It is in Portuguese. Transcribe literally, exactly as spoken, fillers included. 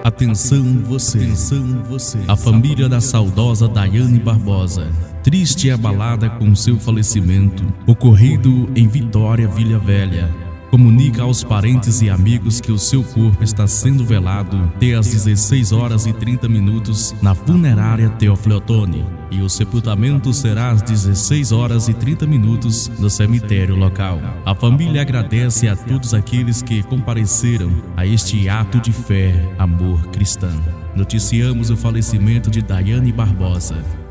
Atenção você, atenção você. A família da saudosa Daiane Barbosa, triste e abalada com seu falecimento, ocorrido em Vitória, Vila Velha, comunica aos parentes e amigos que o seu corpo está sendo velado até às dezesseis horas e trinta minutos na funerária Teófilo Otoni, e o sepultamento será às dezesseis horas e trinta minutos no cemitério local. A família agradece a todos aqueles que compareceram a este ato de fé, amor cristão. Noticiamos o falecimento de Daiane Barbosa.